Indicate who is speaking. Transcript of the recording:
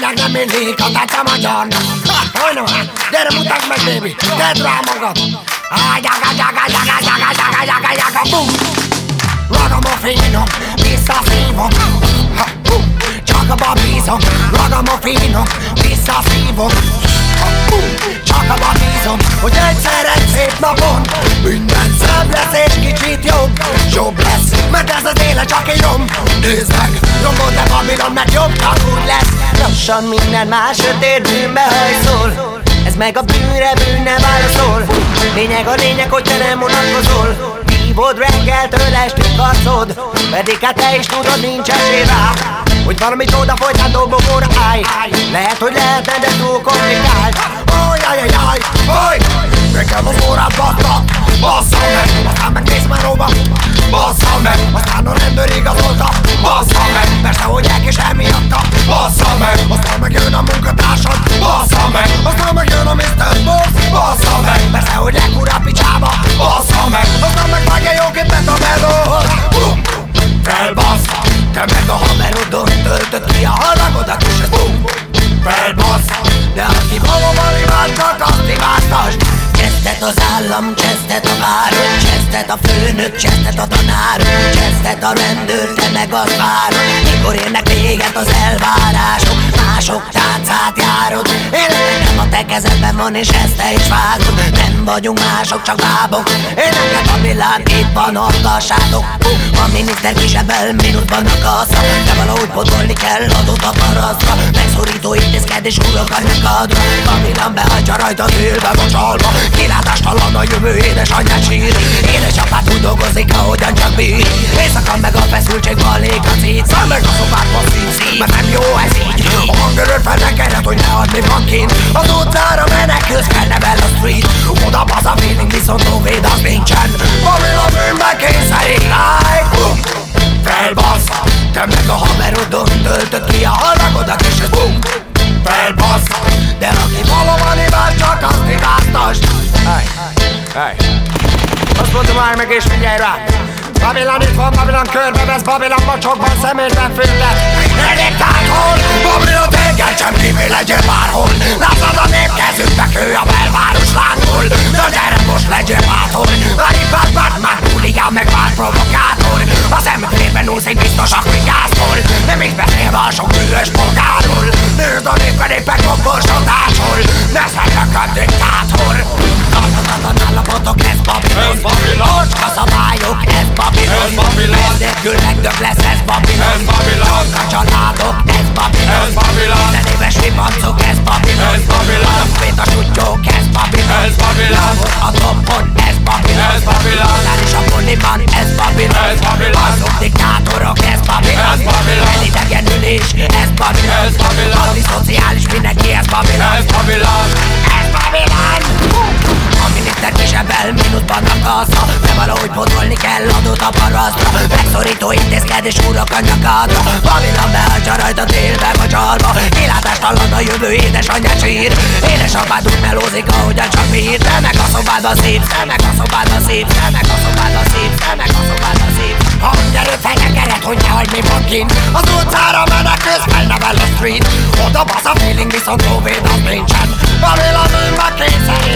Speaker 1: akinek nem mindig a tetsze magyarnak. Hogy nem áll? Gyere mutasd meg, baby, tedd rá magad. Bum! Ragamuffin-ok, visszaszívok. Csak abba bízom. Ragamuffin-ok, visszaszívok. Csak abba bízom, hogy egyszer egy szép napon minden szebb lesz és kicsit jobb. Jobb lesz, mert ez az élet csak egy rom. Nézd meg, rombol te Babilon, mert jobb csak úgy lesz.
Speaker 2: Lassan minden más sötét bűnbe hajszol. Ez meg a bűnre bűn nem válaszol. Lényeg a lényeg, hogy te nem unatkozol. Hívod reggeltől estig harcod, pedig hát te is tudod, nincs esély rá, hogy valamit oda folytán dobogóra állj. Lehet, hogy lehetne, de túl komplikált.
Speaker 1: Ajajajaj, haj! Nekem az órát bassza meg, aztán megnézd már hova. Bassza meg, aztán a rendőr igazolta. Bassza meg, persze, hogy elkésel miatta. Bassza meg, aztán megjön a munkatársad. Bassza meg, aztán megjön a Mr. Boss. Bassza meg, persze, hogy lekur a picsába. Bassza meg, aztán megvágja jóképpet a melóhoz. Felbassz, te meg a haverodon töltöd ki a halagodat, és ez bum. Felbassz, de aki valóban imádnak, azt imádtasd.
Speaker 2: Csesztet az állam, csesztet a város, csesztet a főnök, csesztet a tanár, csesztet a rendőr, te meg az várod. Mikor érnek véget az elvárások, mások táncát járod. Én nekem a te kezedben van, és ezt te is vágod. Nem vagyunk mások, csak bábok. Én nekem a világ, itt van, hallgassátok. A miniszter kisebben mínuszban a kassa, de valahogy potolni kell adott a parasztra. Megszorító intézkedés úrok anyag adra. Babilon behagyja rajta tűlbe mocsalva. Kilátástalan a jövő, édesanyját sír. Édesapád úgy dolgozik, ahogyan csak bír. Éjszaka meg a feszültség valék a cít. Száll meg a szobát passzív, mert nem jó ez így. A hangerőt felnekeled, hogy ne add mi van kint. Az utcára menekülsz, felnevel a street. Oda basz a feeling, viszont óvéd az nincsen. Babilon bűnbe kényszerít, like felbassz, te meg a haverodon töltöd ki a halagodat, és ez bum. Felbassz, de aki valóban imád, csak azt imádtasd. Hey. Azt mondom, állj meg és figyelj rá. Babilon itt van, Babilon körbevesz, Babilon mocsokban, szemétben füllet. Elég távol, Babilon téged sem kívül legyél bárhol. Látod a nép kezükbe kő a belváros lángol. Na gyere most legyél bátor. Aripát Batman, huligán meg vált provokátor. A szemükében úszik biztosak vigyáztól. Nem is beszélve a sok bűnös polgárról. Nézd a népben éppen kombosodásol. Ne szedjek a diktátor. Nálapotok, ez Babilon. Ocska szabályok, ez Babilon. Ez nélkül megdög lesz, ez Babilon. A családok, ez Babilon. Zenéves ribancok, ez Babilon. A fétas uttyók, ez Babilon. A tompon, ez Babilon. És a poliban, ez Babilon. Azok diktátorok, ez Babilon. Elidegenülés, ez Babilon. Antiszociális mindenki, ez Babilon. Ez Babilon. A miniszter kisebben mínuszban a kassa, de valahogy potolni kell adót a parasztra. Megszorító intézkedés úrok a nyakadra. Babilon behagyja rajta télbe vagy csalva. Kilátástalan a jövő, édesanyját sír. Édesapád úgy melózik, ahogyan csak bír. Te meg a szobádba szívsz, te meg a szobádba szívsz, te meg a szobádba szívsz, te meg a szobádba szívsz. Hangerőt fenyegered, hogy ne hagyd mi van kint. Az utcára menekülsz, felnevel a street. Oda basz a feeling, viszont óvéd az nincsen. Babilon bűnbe kényszerít.